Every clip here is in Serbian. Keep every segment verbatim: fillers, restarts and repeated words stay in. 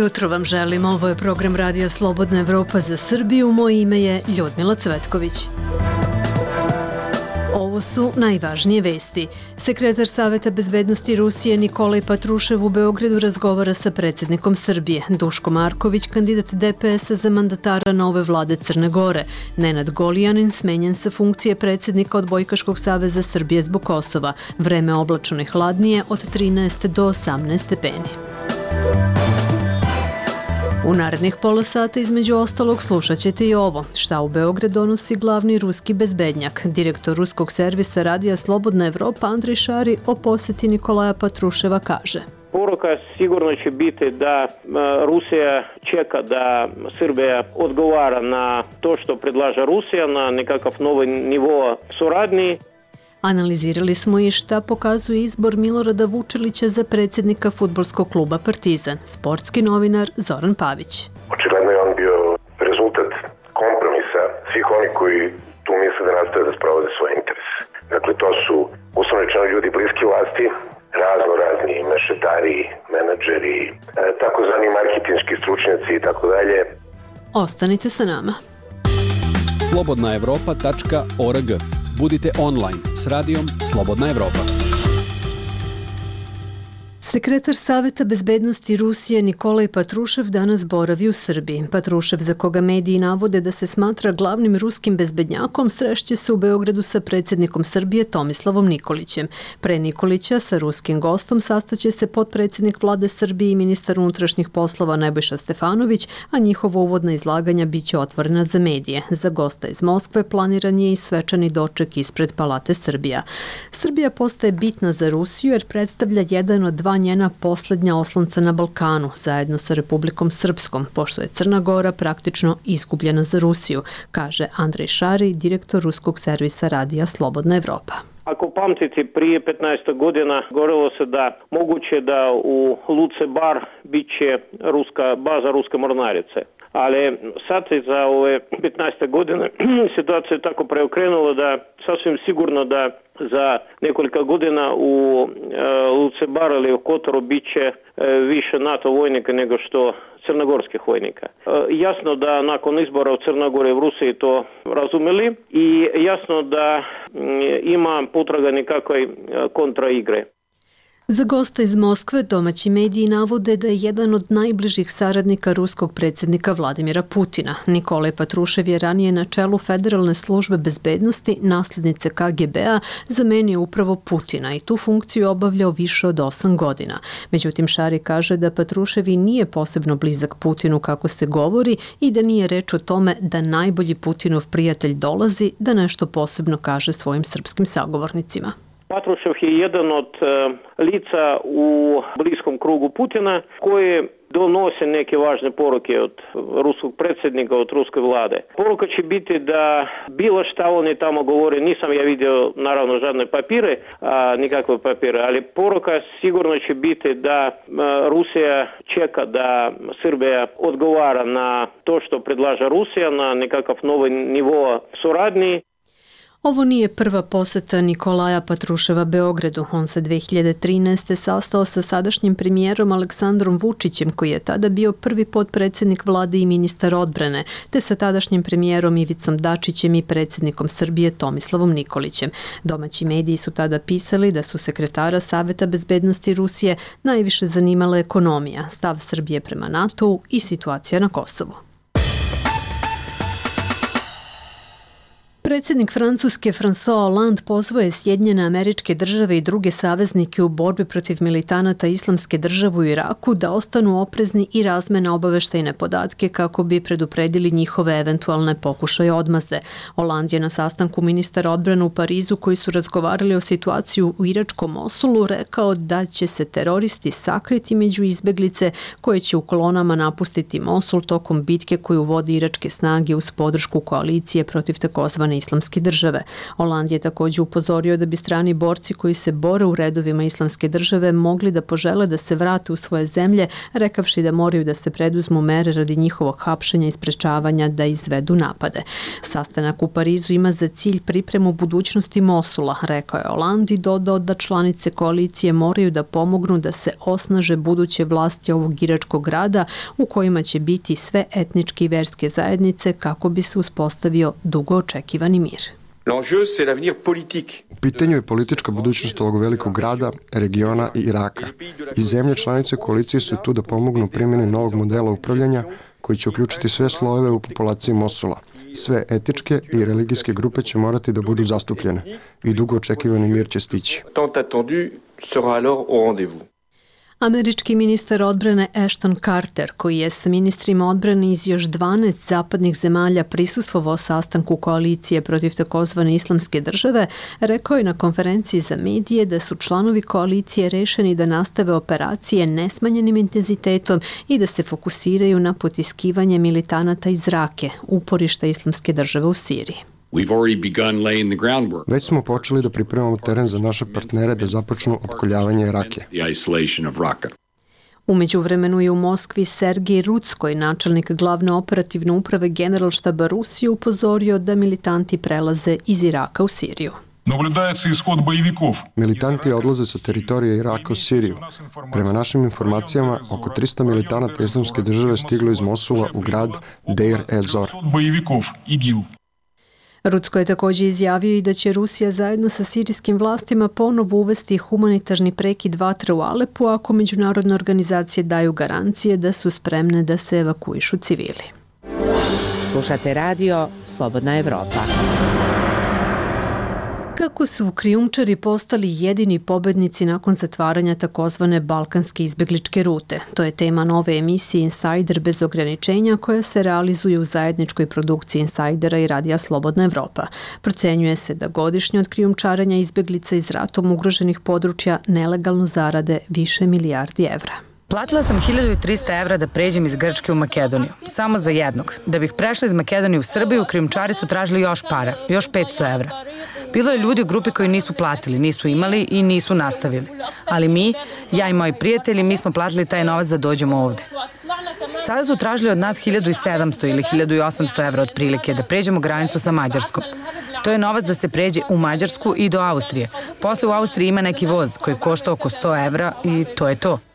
jutro vam želim. Ovo je program Radija Slobodna Evropa za Srbiju. Moje ime je Ljudmila Cvetković. Ovo su najvažnije vesti. Sekretar Saveta bezbednosti Rusije Nikolaj Patrušev u Beogradu razgovara sa predsjednikom Srbije. Duško Marković, kandidat D P S-a za mandatara nove vlade Crne Gore. Nenad Golijanin smenjen sa funkcije predsjednika Odbojkaškog saveza Srbije zbog Kosova. Vreme oblačno i hladnije od trinaest do osamnaest stepeni. U narednih pola sata između ostalog slušat ćete i ovo. Šta u Beograd donosi glavni ruski bezbednjak? Direktor ruskog servisa Radija Slobodna Evropa Andrej Šari o posjeti Nikolaja Patruševa kaže: Poruka sigurno će biti da Rusija čeka da Srbija odgovara na to što predlaže Rusija, na nekakav novi nivo suradnji. Analizirali smo i šta pokazuje izbor Milorada Vučilića za predsjednika fudbalskog kluba Partizan. Sportski novinar Zoran Pavić. Očigledno je on bio rezultat kompromisa svih onih koji tu misle da nastave da sprovode svoje interese. Dakle, to su uslovno rečeno ljudi bliski vlasti, razno razni mešetari, menadžeri, takozvani marketinški stručnjaci i tako dalje. Ostanite sa nama. slobodna evropa tačka org. Budite online s radijom Slobodna Evropa. Sekretar Saveta bezbednosti Rusije Nikolaj Patrušev danas boravi u Srbiji. Patrušev, za koga mediji navode da se smatra glavnim ruskim bezbednjakom, srešće se u Beogradu sa predsjednikom Srbije Tomislavom Nikolićem. Pre Nikolića sa ruskim gostom sastaće se potpredsjednik vlade Srbije i ministar unutrašnjih poslova Nebojša Stefanović, a njihovo uvodna izlaganja biće otvorena za medije. Za gosta iz Moskve planiran je i svečani doček ispred Palate Srbija. Srbija postaje bitna za Rusiju jer predstavlja jedan od dva njena posljednja oslonca na Balkanu, zajedno sa Republikom Srpskom, pošto je Crna Gora praktično izgubljena za Rusiju, kaže Andrej Šari, direktor ruskog servisa Radija Slobodna Evropa. Ako pamtite, prije petnaest godina govorilo se da moguće da u Luce Bar bit će ruska, baza ruske mornarice. Ali sad za ove petnaest godine situacija je tako preokrenula da sasvim sigurno da za nekoliko godina u Luce Bar ili u Kotoru bit će više NATO vojnika nego što crnogorskih vojnika. Jasno da nakon izbora u Crnogori i u Rusiji to razumeli i jasno da ima potraga nekakve kontraigre. Za gosta iz Moskve domaći mediji navode da je jedan od najbližih saradnika ruskog predsjednika Vladimira Putina. Nikolaj Patrušev je ranije na čelu Federalne službe bezbednosti, nasljednice K G B-a, zamenio upravo Putina i tu funkciju obavljao više od osam godina. Međutim, Šari kaže da Patrušev i nije posebno blizak Putinu kako se govori i da nije reč o tome da najbolji Putinov prijatelj dolazi da nešto posebno kaže svojim srpskim sagovornicima. Patrušev je jedan od uh, lica u bliskom krugu Putina koji donose neke važne poruke od ruskog predsjednika, od ruske vlade. Poruka će biti da bilo šta oni tamo govore, nisam ja vidio naravno žadne papire, a, nikakve papire, ali poruka sigurno će biti da a, Rusija čeka da Srbija odgovara na to što predlaže Rusija, na nekakav novi nivo suradnji. Ovo nije prva poseta Nikolaja Patruševa Beogradu. On se dve hiljade trinaeste. sastao sa sadašnjim premijerom Aleksandrom Vučićem, koji je tada bio prvi potpredsjednik vlade i ministar odbrane, te sa tadašnjim premijerom Ivicom Dačićem i predsjednikom Srbije Tomislavom Nikolićem. Domaći mediji su tada pisali da su sekretara Saveta bezbednosti Rusije najviše zanimala ekonomija, stav Srbije prema NATO-u i situacija na Kosovu. Predsjednik Francuske François Hollande pozvao je Sjedinjene Američke Države i druge saveznike u borbi protiv militanata Islamske države u Iraku da ostanu oprezni i razmene obaveštajne podatke kako bi predupredili njihove eventualne pokušaje odmazde. Hollande je na sastanku ministara odbrane u Parizu koji su razgovarali o situaciji u iračkom Mosulu rekao da će se teroristi sakriti među izbeglice koje će u kolonama napustiti Mosul tokom bitke koju vodi iračke snage uz podršku koalicije protiv takozvane Islamske države. Hollande je također upozorio da bi strani borci koji se bore u redovima Islamske države mogli da požele da se vrate u svoje zemlje, rekavši da moraju da se preduzmu mere radi njihovog hapšenja i sprečavanja da izvedu napade. Sastanak u Parizu ima za cilj pripremu budućnosti Mosula, rekao je Hollande i dodao da članice koalicije moraju da pomognu da se osnaže buduće vlasti ovog iračkog grada u kojima će biti sve etničke i verske zajednice kako bi se uspostavio dugo očekivani mir. U pitanju je politička budućnost ovog velikog grada, regiona i Iraka. I zemlje članice koalicije su tu da pomognu primjeni novog modela upravljanja koji će uključiti sve slojeve u populaciji Mosula. Sve etičke i religijske grupe će morati da budu zastupljene i dugo očekivani mir će stići. Američki ministar odbrane Ashton Carter, koji je sa ministrima odbrane iz još dvanaest zapadnih zemalja prisustvovao sastanku koalicije protiv takozvane Islamske države, rekao je na konferenciji za medije da su članovi koalicije rešeni da nastave operacije nesmanjenim intenzitetom i da se fokusiraju na potiskivanje militanata iz Rake, uporišta Islamske države u Siriji. Već smo počeli da pripremamo teren za naše partnere da započnu opkoljavanje Rake. U međuvremenu je u Moskvi Sergej Rudskoj, načelnik glavne operativne uprave Generalštaba Rusije, upozorio da militanti prelaze iz Iraka u Siriju. Militanti odlaze sa teritorije Iraka u Siriju. Prema našim informacijama, oko trista militanata Islamske države stiglo iz Mosula u grad Deir ez-Zor. Rudsko je također izjavio i da će Rusija zajedno sa sirijskim vlastima ponovo uvesti humanitarni prekid vatre u Alepu ako međunarodne organizacije daju garancije da su spremne da se evakuišu civili. Slušate radio Slobodna Evropa. Kako su krijumčari postali jedini pobednici nakon zatvaranja takozvane balkanske izbegličke rute? To je tema nove emisije Insider bez ograničenja koja se realizuje u zajedničkoj produkciji Insidera i radija Slobodna Evropa. Procenjuje se da godišnje od krijumčarenja izbeglica iz ratom ugroženih područja nelegalno zarade više milijardi evra. Platila sam hiljadu trista evra da pređem iz Grčke u Makedoniju. Samo za jednog. Da bih prešla iz Makedonije u Srbiju, krijumčari su tražili još para, još petsto evra. Bilo je ljudi u grupi koji nisu platili, nisu imali i nisu nastavili. Ali mi, ja i moji prijatelji, mi smo platili taj novac da dođemo ovde. Sada su tražili od nas hiljadu sedamsto ili hiljadu osamsto evra otprilike da pređemo granicu sa Mađarskom. To je novac da se pređe u Mađarsku i do Austrije. Posle u Austriji ima neki voz koji košta oko sto evra i to je to.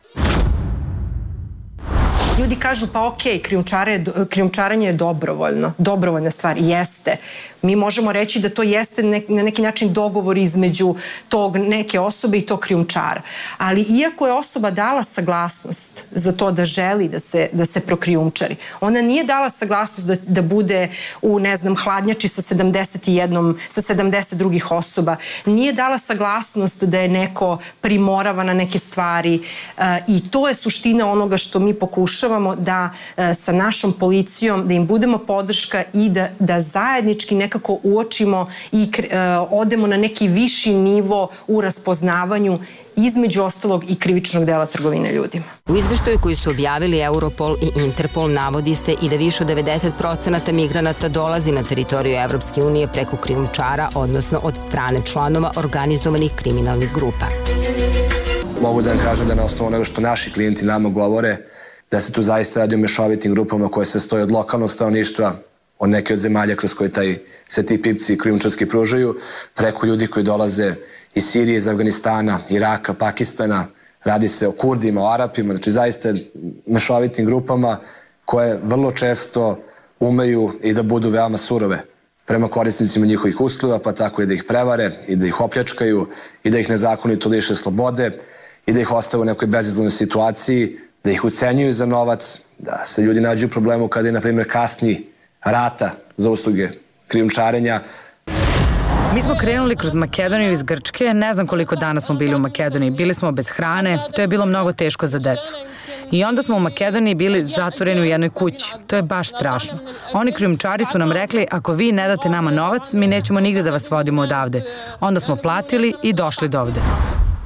Ljudi kažu pa ok, krijumčarenje je dobrovoljno, dobrovoljna stvar, jeste. Mi možemo reći da to jeste na neki način dogovor između tog neke osobe i tog krijumčara. Ali iako je osoba dala saglasnost za to da želi da se, da se prokrijumčari, ona nije dala saglasnost da, da bude u, ne znam, hladnjači sa sedamdeset jedan, sa sedamdeset drugih osoba. Nije dala saglasnost da je neko primorava na neke stvari uh, i to je suština onoga što mi pokušavamo da uh, sa našom policijom, da im budemo podrška i da, da zajednički nekako uočimo i uh, odemo na neki viši nivo u raspoznavanju između ostalog i krivičnog dela trgovine ljudima. U izveštaju koji su objavili Europol i Interpol navodi se i da više od devedeset procenata migranata dolazi na teritoriju Evropske unije preko krijumčara, odnosno od strane članova organizovanih kriminalnih grupa. Mogu da vam kažem da na osnovu onoga što naši klijenti nama govore, da se tu zaista radi o mešovitim grupama koje se stoje od lokalnog stanovništva, od neke od zemalja kroz koje taj, se ti pipci krijumčarski pružaju, preko ljudi koji dolaze iz Sirije, iz Afganistana, Iraka, Pakistana, radi se o Kurdima, o Arapima, znači zaista mešovitim grupama koje vrlo često umeju i da budu veoma surove prema korisnicima njihovih usluga, pa tako i da ih prevare, i da ih opljačkaju, i da ih nezakonito liše slobode, i da ih ostave u nekoj bezizlaznoj situaciji, da ih ucenjuju za novac, da se ljudi nađu u problemu kada je, na primjer, kasni rata za usluge krijumčarenja. Mi smo krenuli kroz Makedoniju iz Grčke, ne znam koliko dana smo bili u Makedoniji. Bili smo bez hrane, to je bilo mnogo teško za decu. I onda smo u Makedoniji bili zatvoreni u jednoj kući. To je baš strašno. Oni krijumčari su nam rekli, ako vi ne date nama novac, mi nećemo nigde da vas vodimo odavde. Onda smo platili i došli do ovde.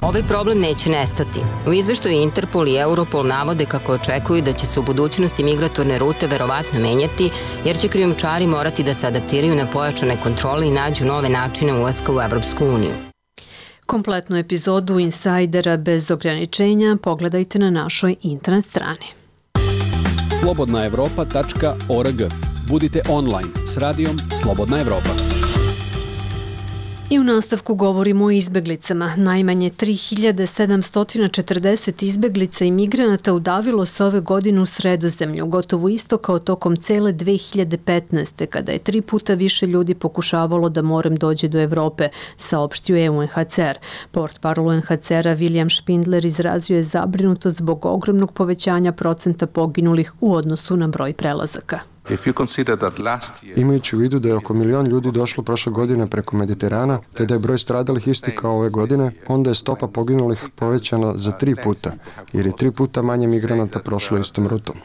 Ovaj problem neće nestati. U izveštaju Interpol i Europol navode kako očekuju da će se u budućnosti migratorne rute verovatno menjati, jer će krijumčari morati da se adaptiraju na pojačane kontrole i nađu nove načine ulaska u Evropsku uniju. Kompletnu epizodu Insajdera bez ograničenja pogledajte na našoj internet strani. slobodna evropa tačka org. Budite online s radijom Slobodna Evropa. I u nastavku govorimo o izbeglicama. Najmanje tri hiljade sedamsto četrdeset izbeglica i migranata udavilo se ove godine u Sredozemlju, gotovo isto kao tokom cele dve hiljade petnaeste. kada je tri puta više ljudi pokušavalo da morem dođe do Evrope, saopštio je U N H C R. Portparol U N H C R-a William Špindler izrazio je zabrinutost zbog ogromnog povećanja procenta poginulih u odnosu na broj prelazaka. Imajući u vidu da je oko milion ljudi došlo prošle godine preko Mediterana, te da je broj stradalih isti kao ove godine, onda je stopa poginulih povećana za tri puta, jer je tri puta manje migranata prošlo istom rutom.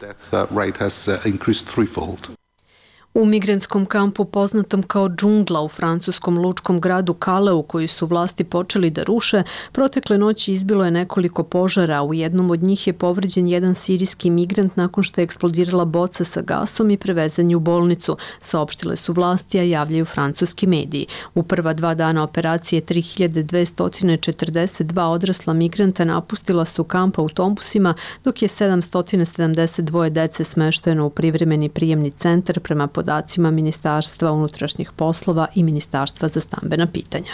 U migrantskom kampu poznatom kao džungla u francuskom lučkom gradu Kaleu, koji su vlasti počeli da ruše, protekle noći izbilo je nekoliko požara. U jednom od njih je povređen jedan sirijski migrant nakon što je eksplodirala boca sa gasom i prevezan je u bolnicu, saopštile su vlasti, a javljaju francuski mediji. U prva dva dana operacije tri hiljade dvesta četrdeset dva odrasla migranta napustila su kamp autobusima, dok je sedamsto sedamdeset dva dece smešteno u privremeni prijemni centar prema podacima Ministarstva unutrašnjih poslova i Ministarstva za stambena pitanja.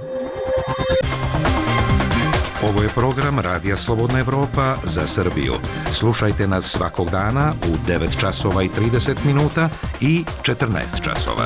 Ovo je program Radija Slobodna Evropa za Srbiju. Slušajte nas svakog dana u devet časova i trideset minuta i četrnaest časova.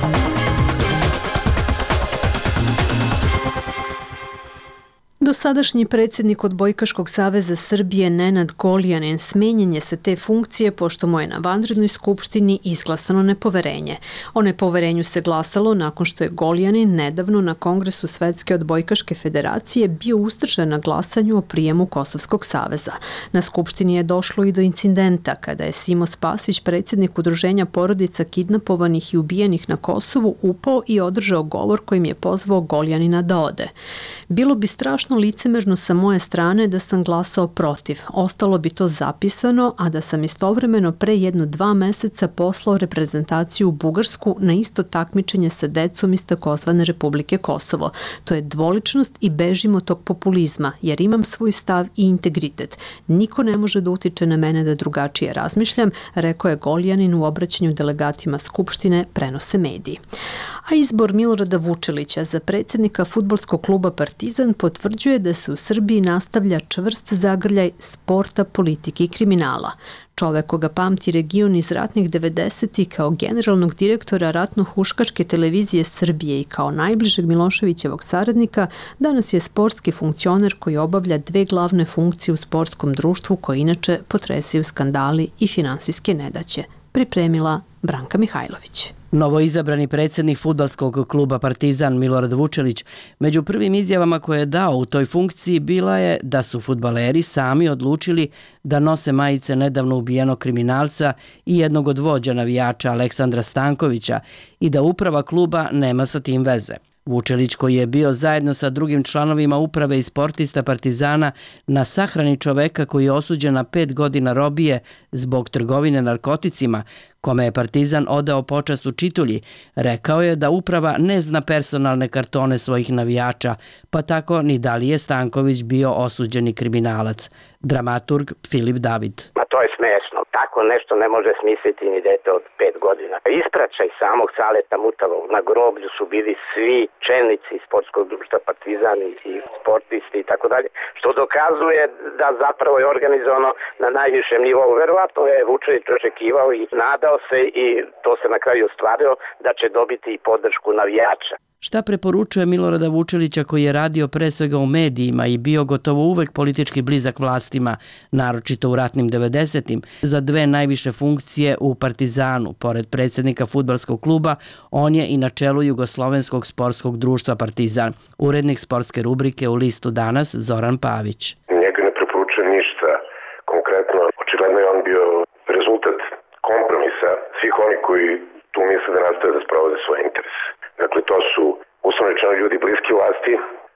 Dosadašnji predsjednik Odbojkaškog saveza Srbije Nenad Goljanin smenjen je sa te funkcije pošto mu je na vanrednoj skupštini izglasano nepoverenje. O nepoverenju se glasalo nakon što je Goljanin nedavno na Kongresu Svetske odbojkaške federacije bio uzdržan na glasanju o prijemu Kosovskog saveza. Na skupštini je došlo i do incidenta kada je Simo Spasić, predsjednik Udruženja porodica kidnapovanih i ubijenih na Kosovu, upao i održao govor kojim je pozvao Goljanina da ode. Bilo bi strašno licemerno sa moje strane da sam glasao protiv. Ostalo bi to zapisano, a da sam istovremeno pre jedno dva meseca poslao reprezentaciju u Bugarsku na isto takmičenje sa decom iz takozvane Republike Kosovo. To je dvoličnost i bežimo tog populizma, jer imam svoj stav i integritet. Niko ne može da utiče na mene da drugačije razmišljam, rekao je Goljanin u obraćanju delegatima Skupštine, prenose mediji. A izbor Milorada Vučelića za predsjednika fudbalskog kluba Partizan potvrđuje da se u Srbiji nastavlja čvrst zagrljaj sporta, politike i kriminala. Čovek koga pamti region iz ratnih devedesetih kao generalnog direktora ratno-huškačke televizije Srbije i kao najbližeg Miloševićevog saradnika, danas je sportski funkcioner koji obavlja dve glavne funkcije u sportskom društvu koje inače potresaju skandali i finansijske nedaće. Pripremila Branka Mihajlović. Novoizabrani predsjednik fudbalskog kluba Partizan Milorad Vučelić među prvim izjavama koje je dao u toj funkciji bila je da su fudbaleri sami odlučili da nose majice nedavno ubijenog kriminalca i jednog od vođa navijača Aleksandra Stankovića i da uprava kluba nema sa tim veze. Vučelić, koji je bio zajedno sa drugim članovima uprave i sportista Partizana na sahrani čoveka koji je osuđen na pet godina robije zbog trgovine narkoticima, kome je Partizan odao počast u Čitulji, rekao je da uprava ne zna personalne kartone svojih navijača, pa tako ni da li je Stanković bio osuđeni kriminalac. Dramaturg Filip David. Ma to je smešno. Tako nešto ne može smisliti ni dete od pet godina. Ispraćaj samog Saleta Mutavog. Na groblju su bili svi čelnici sportskog društva Partizan i sportisti i tako dalje, što dokazuje da zapravo je organizovano na najvišem nivou. Verovatno je Vučelić očekivao i nadao se i to se na kraju ostvarilo da će dobiti i podršku navijača. Šta preporučuje Milorada Vučelića, koji je radio pre svega u medijima i bio gotovo uvek politički blizak vlastima, naročito u ratnim devedesetim, za dve najviše funkcije u Partizanu? Pored predsjednika fudbalskog kluba, on je i na čelu Jugoslovenskog sportskog društva Partizan. Urednik sportske rubrike u Listu danas Zoran Pavić. Njega ne preporučujem ništa konkretno. Očigledno je on bio rezultat kompromisa svih oni koji tu misle da nastoje da sprovode svoje interese. Dakle, to su uslovno rečeno ljudi bliski vlasti,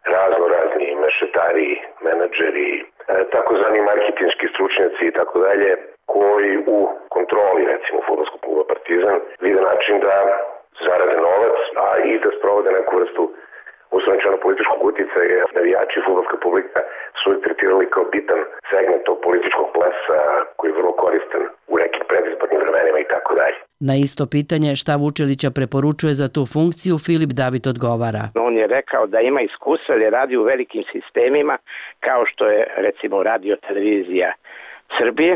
razno razni mešetari, menadžeri, takozvani marketinški stručnjaci i tako dalje, koji u kontroli, recimo, fudbalskog kluba Partizan vide način da zarade novac, a i da sprovode neku vrstu uslovničeno političkog uticaja. Navijači, fudbalska publika su ih tretirali kao bitan segment tog političkog plesa koji je vrlo koristan u nekim predizbornim vremenima i tako dalje. Na isto pitanje šta Vučelića preporučuje za tu funkciju, Filip David odgovara. On je rekao da ima iskustva jer radi u velikim sistemima kao što je recimo radio televizija Srbije.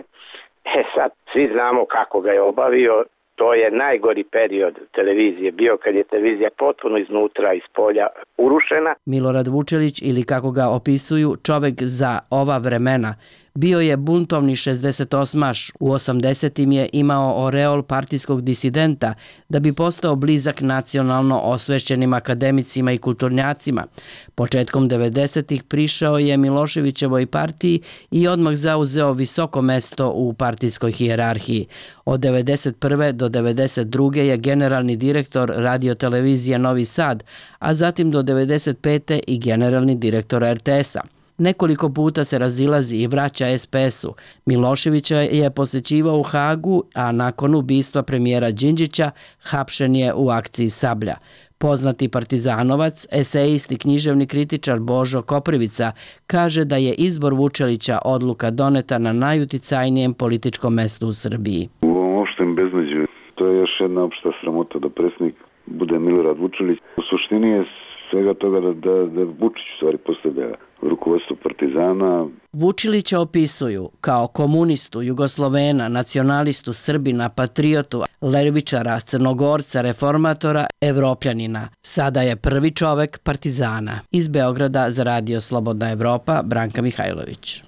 E sad, svi znamo kako ga je obavio. To je najgori period televizije bio kad je televizija potpuno iznutra, iz polja urušena. Milorad Vučelić, ili kako ga opisuju, čovek za ova vremena, bio je buntovni šezdesetosmaš. U osamdesetim je imao oreol partijskog disidenta da bi postao blizak nacionalno osvešćenim akademicima i kulturnjacima. Početkom devedesetih prišao je Miloševićevoj partiji i odmah zauzeo visoko mesto u partijskoj hijerarhiji. Od devedeset prve do devedeset druge je generalni direktor radiotelevizije Novi Sad, a zatim do devedeset pete i generalni direktor er te esa. Nekoliko puta se razilazi i vraća es pe esu. Miloševića je posećivao u Hagu, a nakon ubistva premijera Đinđića hapšen je u akciji Sablja. Poznati partizanovac, esejist i književni kritičar Božo Koprivica kaže da je izbor Vučelića odluka doneta na najuticajnijem političkom mestu u Srbiji. U ovom opštem beznađu to je još jedna opšta sramota da predsjednik bude Milorad Vučelić. U suštini je svega toga da, da, da Vučić u stvari postavlja rukovodstvo Partizana. Vučilića opisuju kao komunistu, Jugoslovena, nacionalistu, Srbina, patriotu, levičara, Crnogorca, reformatora, Evropljanina. Sada je prvi čovek Partizana. Iz Beograda za Radio Slobodna Evropa, Branka Mihajlović.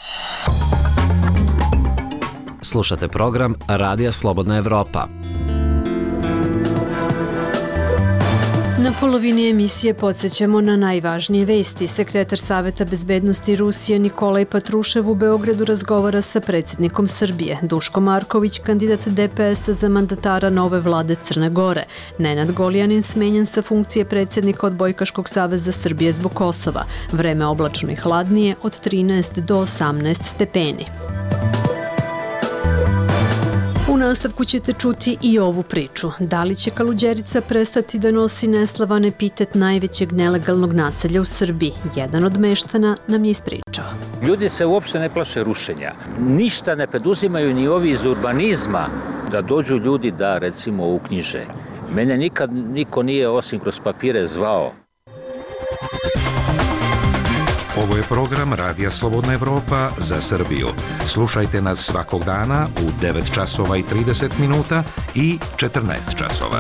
Slušate program Radija Slobodna Evropa. Na polovini emisije podsjećamo na najvažnije vesti. Sekretar Saveta bezbednosti Rusije Nikolaj Patrušev u Beogradu razgovara sa predsjednikom Srbije. Duško Marković, kandidat de pe esa za mandatara nove vlade Crne Gore. Nenad Goljanin smenjen sa funkcije predsjednika Odbojkaškog saveza Srbije zbog Kosova. Vreme oblačno i hladnije od trinaest do osamnaest stepeni. U nastavku ćete čuti i ovu priču. Da li će Kaluđerica prestati da nosi neslavan epitet najvećeg nelegalnog naselja u Srbiji? Jedan od meštana nam je ispričao. Ljudi se uopšte ne plaše rušenja. Ništa ne preduzimaju ni ovi iz urbanizma da dođu ljudi da, recimo, uknjiže. Mene nikad niko nije osim kroz papire zvao. Ovo je program Radija Slobodna Evropa za Srbiju. Slušajte nas svakog dana u devet časova i trideset minuta i četrnaest časova.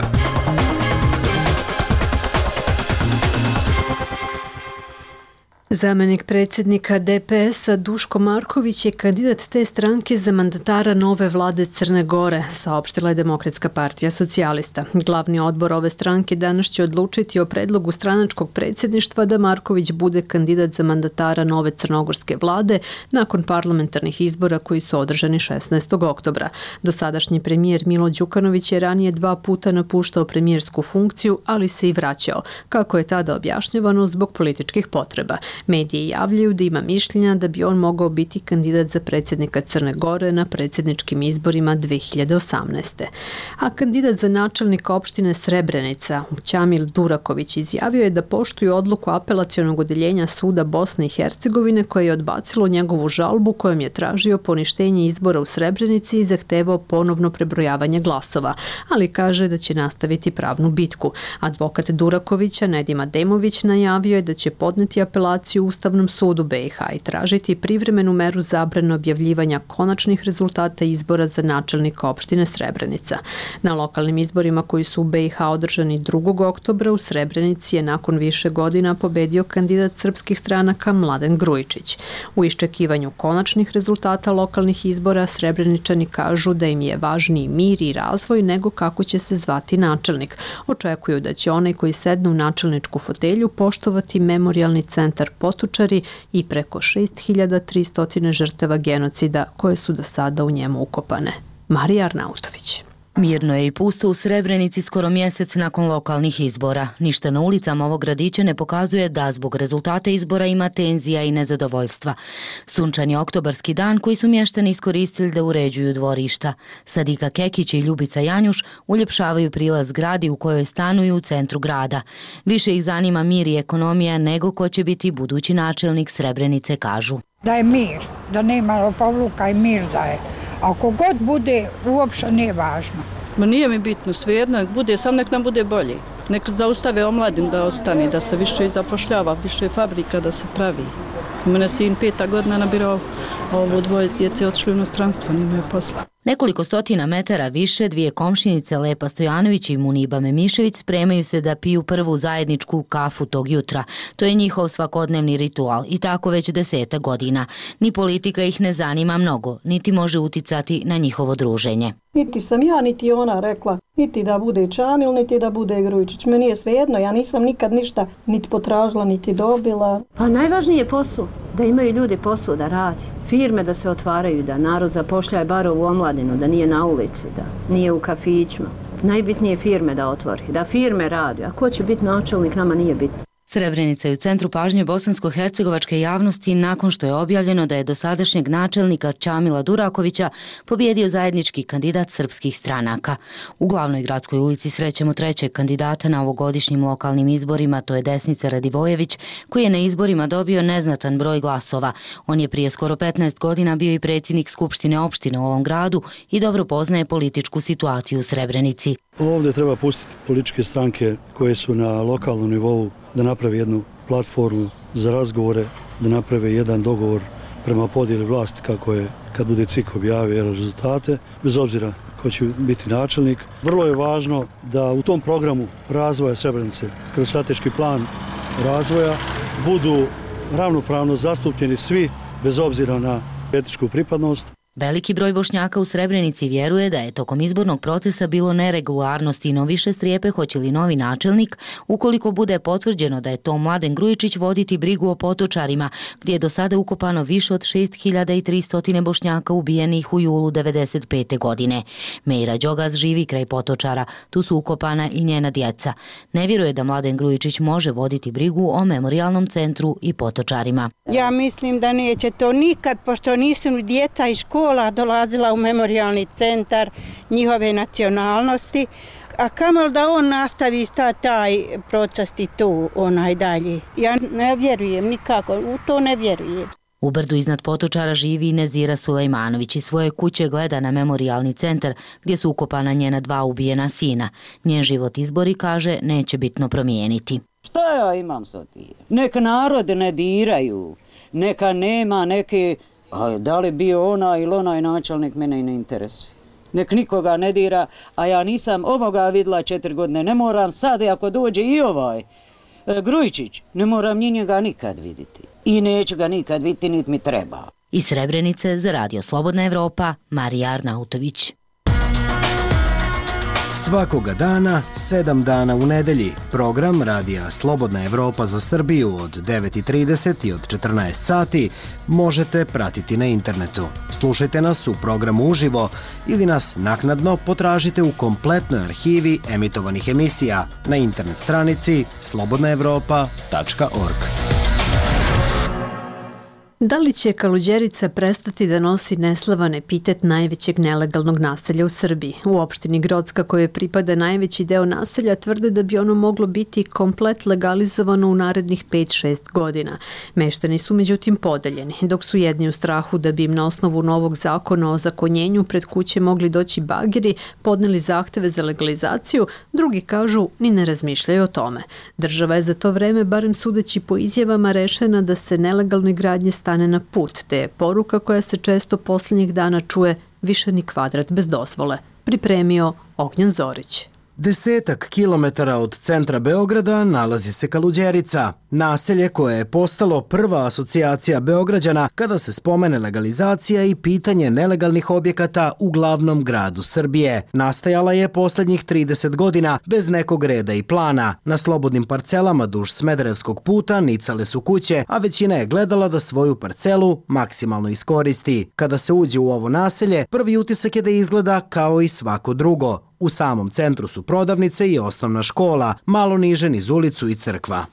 Zamenik predsjednika de pe esa Duško Marković je kandidat te stranke za mandatara nove vlade Crne Gore, saopštila je Demokratska partija socijalista. Glavni odbor ove stranke danas će odlučiti o predlogu stranačkog predsjedništva da Marković bude kandidat za mandatara nove crnogorske vlade nakon parlamentarnih izbora koji su održani šesnaestog oktobra. Dosadašnji premijer Milo Đukanović je ranije dva puta napuštao premijersku funkciju, ali se i vraćao, kako je tada objašnjavano, zbog političkih potreba. Mediji javljaju da ima mišljenja da bi on mogao biti kandidat za predsjednika Crne Gore na predsjedničkim izborima dve hiljade osamnaeste. A kandidat za načelnika opštine Srebrenica, Ćamil Duraković, izjavio je da poštuju odluku apelacionog odeljenja suda Bosne i Hercegovine koje je odbacilo njegovu žalbu kojom je tražio poništenje izbora u Srebrenici i zahtevao ponovno prebrojavanje glasova, ali kaže da će nastaviti pravnu bitku. Advokat Durakovića, Nedim Ademović, najavio je da će podneti apelaciju u Ustavnom sudu be i ha i tražiti privremenu meru zabrane objavljivanja konačnih rezultata izbora za načelnika opštine Srebrenica. Na lokalnim izborima koji su u be i ha održani drugog oktobra u Srebrenici je nakon više godina pobedio kandidat srpskih stranaka Mladen Grujičić. U iščekivanju konačnih rezultata lokalnih izbora Srebreničani kažu da im je važniji mir i razvoj nego kako će se zvati načelnik. Očekuju da će onaj koji sedne u načelničku fotelju poštovati memorijalni centar Potučari i preko šest hiljada tristo žrtava genocida koje su do sada u njemu ukopane. Marija Arnautović. Mirno je i pusto u Srebrenici skoro mjesec nakon lokalnih izbora. Ništa na ulicama ovog gradića ne pokazuje da zbog rezultata izbora ima tenzija i nezadovoljstva. Sunčan je oktobarski dan koji su mještani iskoristili da uređuju dvorišta. Sadika Kekić i Ljubica Janjuš uljepšavaju prilaz zgradi u kojoj stanuju u centru grada. Više ih zanima mir i ekonomija nego ko će biti budući načelnik Srebrenice, kažu. Da je mir, da nema lopovluka i mir da je. Ako god bude, uopšte nije važno. Ma nije mi bitno, svejedno, nek bude, sam nek nam bude bolje. Nek zaustave omladin da ostane, da se više zapošljava, više fabrika da se pravi. U mene sin peta godina nabirao, a ovo dvoje djece otišli u inostranstvo, nimaju posla. Nekoliko stotina metara više dvije komšinice Lepa Stojanović i Muniba Memišević spremaju se da piju prvu zajedničku kafu tog jutra. To je njihov svakodnevni ritual i tako već deseta godina. Ni politika ih ne zanima mnogo, niti može uticati na njihovo druženje. Niti sam ja, niti ona rekla, niti da bude Čamil, niti da bude Grujičić. Meni je svejedno, ja nisam nikad ništa niti potražila, niti dobila. Pa najvažnije je posao, da imaju ljudi posao da radi. Firme da se otvaraju, da narod zapošljaje bar ovu omladinu, da nije na ulici, da nije u kafićima. Najbitnije firme da otvori, da firme radi. A ko će biti načelnik, nama nije bitno. Srebrenica je u centru pažnje bosansko-hercegovačke javnosti nakon što je objavljeno da je do sadašnjeg načelnika Čamila Durakovića pobjedio zajednički kandidat srpskih stranaka. U glavnoj gradskoj ulici srećemo trećeg kandidata na ovogodišnjim lokalnim izborima, to je Desnica Radivojević, koji je na izborima dobio neznatan broj glasova. On je prije skoro petnaest godina bio i predsjednik Skupštine opštine u ovom gradu i dobro poznaje političku situaciju u Srebrenici. Ovdje treba pustiti političke stranke koje su na lokalnom nivou da naprave jednu platformu za razgovore, da naprave jedan dogovor prema podijeli vlasti kako je kad bude C I K objavio rezultate, bez obzira ko će biti načelnik. Vrlo je važno da u tom programu razvoja Srebrenice, kroz strateški plan razvoja, budu ravnopravno zastupljeni svi, bez obzira na etničku pripadnost. Veliki broj Bošnjaka u Srebrenici vjeruje da je tokom izbornog procesa bilo neregularnosti, no više strijepe hoće li novi načelnik, ukoliko bude potvrđeno da je to Mladen Grujičić, voditi brigu o Potočarima, gdje je do sada ukopano više od šest hiljada tristo Bošnjaka ubijenih u julu devedeset pete godine. Mejra Đogaz živi kraj Potočara, tu su ukopana i njena djeca. Ne vjeruje da Mladen Grujičić može voditi brigu o memorijalnom centru i Potočarima. Ja mislim da neće to nikad, pošto nisu ni djeca iz škola dolazila u memorijalni centar njihove nacionalnosti, a kamol da on nastavi sta taj proces i to onaj dalje. Ja ne vjerujem nikako, u to ne vjerujem. U brdu iznad Potočara živi Nezira Sulejmanović i svoje kuće gleda na memorijalni centar gdje su ukopana njena dva ubijena sina. Njen život izbori, kaže, neće bitno promijeniti. Šta ja imam sa tim? Neka narod ne diraju, neka nema neke... A da li bio ona ili onaj načelnik, mene i ne interesuje. Nek nikoga ne dira, a ja nisam ovoga vidjela četiri godine. Ne moram sad, ako dođe i ovaj e, Grujičić, ne moram ni njega nikad vidjeti. I neću ga nikad vidjeti, niti mi treba. Iz Srebrenice za Radio Slobodna Evropa, Marija Arnautović. Svakoga dana, sedam dana u nedelji, program Radija Slobodna Evropa za Srbiju od devet i trideset i od četrnaest sati možete pratiti na internetu. Slušajte nas u programu uživo ili nas naknadno potražite u kompletnoj arhivi emitovanih emisija na internet stranici slobodna evropa tačka org. Da li će Kaluđerica prestati da nosi neslavan epitet najvećeg nelegalnog naselja u Srbiji? U opštini Grocka, kojoj pripada najveći deo naselja, tvrde da bi ono moglo biti komplet legalizovano u narednih pet šest godina. Meštani su međutim podeljeni, dok su jedni u strahu da bi im na osnovu novog zakona o zakonjenju pred kuće mogli doći bageri, podneli zahteve za legalizaciju, drugi kažu ni ne razmišljaju o tome. Država je za to vreme, barem sudeći po izjavama, rešena da se nelegalnoj gradnji stane na put, te je poruka koja se često posljednjih dana čuje više ni kvadrat bez dozvole. Pripremio Ognjen Zorić. Desetak kilometara od centra Beograda nalazi se Kaluđerica, Naselje koje je postalo prva asocijacija Beograđana kada se spomene legalizacija i pitanje nelegalnih objekata u glavnom gradu Srbije. Nastajala je poslednjih trideset godina bez nekog reda i plana. Na slobodnim parcelama duž Smederevskog puta nicale su kuće, a većina je gledala da svoju parcelu maksimalno iskoristi. Kada se uđe u ovo naselje, prvi utisak je da izgleda kao i svako drugo. U samom centru su prodavnice i osnovna škola, malo niže niz ulicu i crkva.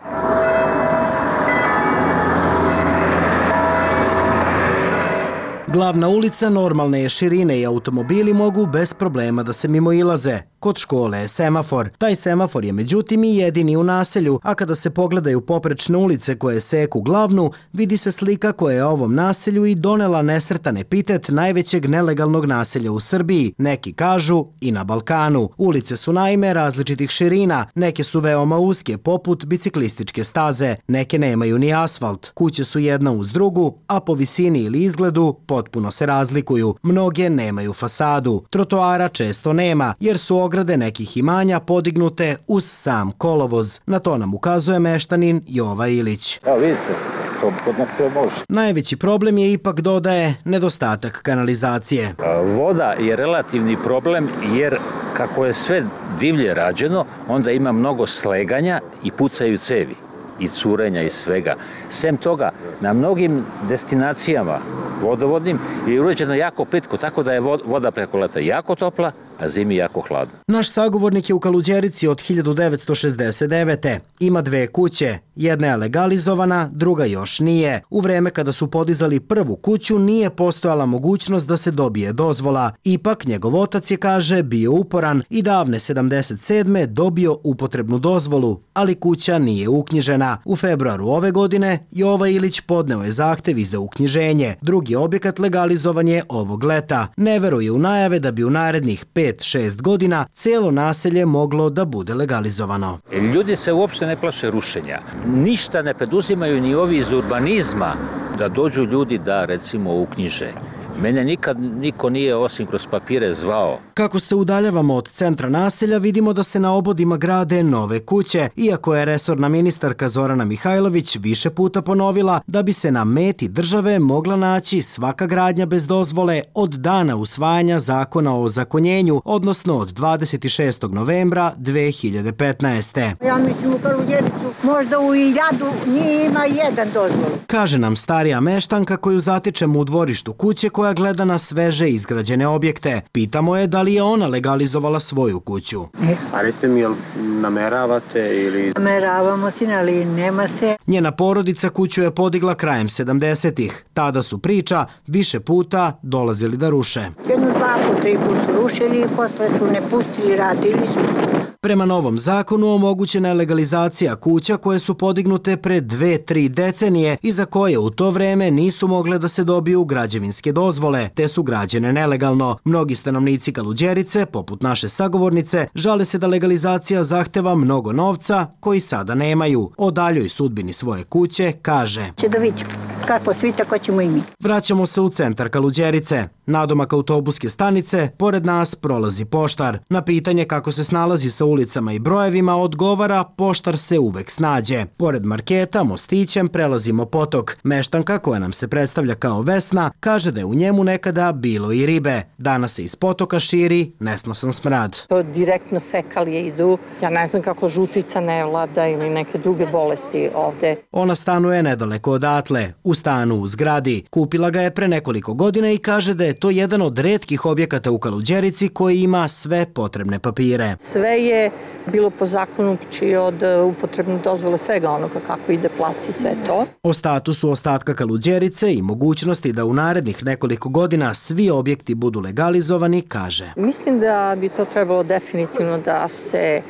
Glavna ulica normalne je širine i automobili mogu bez problema da se mimoilaze. Kod škole je semafor. Taj semafor je međutim i jedini u naselju, a kada se pogledaju poprečne ulice koje seku glavnu, vidi se slika koja je ovom naselju i donela nesretan epitet najvećeg nelegalnog naselja u Srbiji, neki kažu i na Balkanu. Ulice su naime različitih širina, neke su veoma uske poput biciklističke staze, neke nemaju ni asfalt. Kuće su jedna uz drugu, a po visini ili izgledu potpuno se razlikuju. Mnoge nemaju fasadu. Trotoara često nema, jer su ograde nekih imanja podignute uz sam kolovoz. Na to nam ukazuje meštanin Jova Ilić. Evo vidite, to kod nas sve može. Najveći problem je ipak, dodaje, nedostatak kanalizacije. Voda je relativni problem jer kako je sve divlje rađeno, onda ima mnogo sleganja i pucaju cevi i curenja i svega. Sem toga, na mnogim destinacijama vodovodnim je uređeno jako plitko, tako da je voda preko leta jako topla, a zimi jako hladno. Naš sagovornik je u Kaluđerici od hiljadu devetsto šezdeset devete. Ima dve kuće. Jedna je legalizovana, druga još nije. U vreme kada su podizali prvu kuću nije postojala mogućnost da se dobije dozvola. Ipak njegov otac je, kaže, bio uporan i davne sedamdeset sedme dobio upotrebnu dozvolu, ali kuća nije uknjižena. U februaru ove godine Jova Ilić podneo je zahtev i za uknjiženje. Drugi objekat legalizovan je ovog leta. Ne veruje u najave da bi u narednih pet šest godina celo naselje moglo da bude legalizovano. Ljudi se uopšte ne plaše rušenja. Ništa ne preduzimaju ni ovi iz urbanizma da dođu ljudi da, recimo, uknjiže. Mene nikad niko nije osim kroz papire zvao. Kako se udaljavamo od centra naselja, vidimo da se na obodima grade nove kuće, iako je resorna ministarka Zorana Mihajlović više puta ponovila da bi se na meti države mogla naći svaka gradnja bez dozvole od dana usvajanja zakona o ozakonjenju, odnosno od dvadeset šestog novembra dve hiljade petnaeste. Ja mislim u Kaluđericu, možda u Iljadu nije ima jedan dozvol. Kaže nam starija meštanka koju zatičemo u dvorištu kuće koja gleda na sveže izgrađene objekte. Pitamo je da li je ona legalizovala svoju kuću. A recite mi, jel nameravate ili... Nameravamo sin, ali nema se. Njena porodica kuću je podigla krajem sedamdesetih. Tada su, priča, više puta dolazili da ruše. Jednu, dva, po tri put su rušili i posle su ne pustili, radili su. Prema novom zakonu omogućena je legalizacija kuća koje su podignute pre dve, tri decenije i za koje u to vreme nisu mogle da se dobiju građevinske dozvole, te su građene nelegalno. Mnogi stanovnici Kaluđerice, poput naše sagovornice, žale se da legalizacija zahteva mnogo novca koji sada nemaju. O daljoj sudbini svoje kuće kaže: Će da vidimo kako svi, tako ćemo i mi. Vraćamo se u centar Kaluđerice. Nadomak autobuske stanice, pored nas prolazi poštar. Na pitanje kako se snalazi sa ulicama i brojevima odgovara: poštar se uvek snađe. Pored marketa, mostićem prelazimo potok. Meštanka, koja nam se predstavlja kao Vesna, kaže da je u njemu nekada bilo i ribe. Danas se iz potoka širi nesnosan smrad. To direktno fekalije idu. Ja ne znam kako žutica ne vlada ili neke druge bolesti ovde. Ona stanuje nedaleko odatle, u stanu u zgradi. Kupila ga je pre nekoliko godina i kaže da je to jedan od retkih objekata u Kaluđerici koji ima sve potrebne papire. Sve je bilo po zakonu, či od upotrebne dozvole, svega onoga kako ide plac i sve to. O statusu ostatka Kaluđerice i mogućnosti da u narednih nekoliko godina svi objekti budu legalizovani, kaže: Mislim da bi to trebalo definitivno da se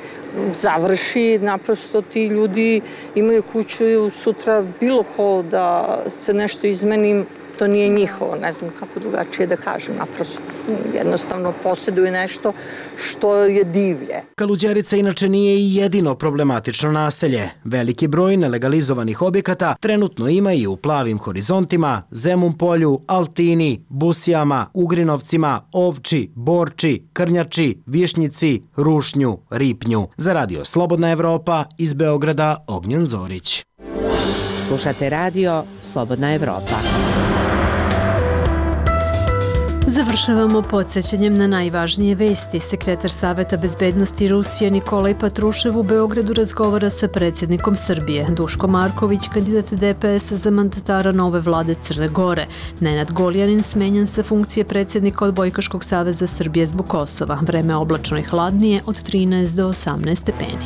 završi, naprosto ti ljudi imaju kuću sutra bilo ko da se nešto izmeni, to nije njihovo, ne znam kako drugačije da kažem, naprosto jednostavno posjeduje nešto što je divlje. Kaluđerica inače nije i jedino problematično naselje. Veliki broj nelegalizovanih objekata trenutno ima i u Plavim horizontima, Zemun polju, Altini, Busijama, Ugrinovcima, Ovči, Borči, Krnjači, Višnjici, Rušnju, Ripnju. Za radio Slobodna Evropa iz Beograda, Ognjen Zorić. Slušate radio Slobodna Evropa. Završavamo podsjećanjem na najvažnije vesti. Sekretar Saveta bezbednosti Rusije Nikolaj Patrušev u Beogradu razgovara sa predsjednikom Srbije. Duško Marković, kandidat D P S za mandatara nove vlade Crne Gore. Nenad Goljanin smenjan sa funkcije predsjednika Odbojkaškog saveza Srbije zbog Kosova. Vreme oblačno i hladnije od trinaest do osamnaest stepeni.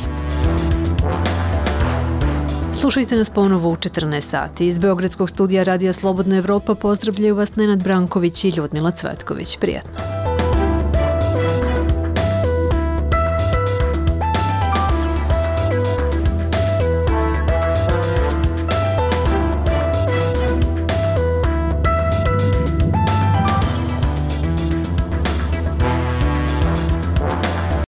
Slušajte nas ponovo u četrnaest sati. Iz Beogradskog studija Radija Slobodna Evropa pozdravljaju vas Nenad Branković i Ljudmila Cvetković. Prijetno.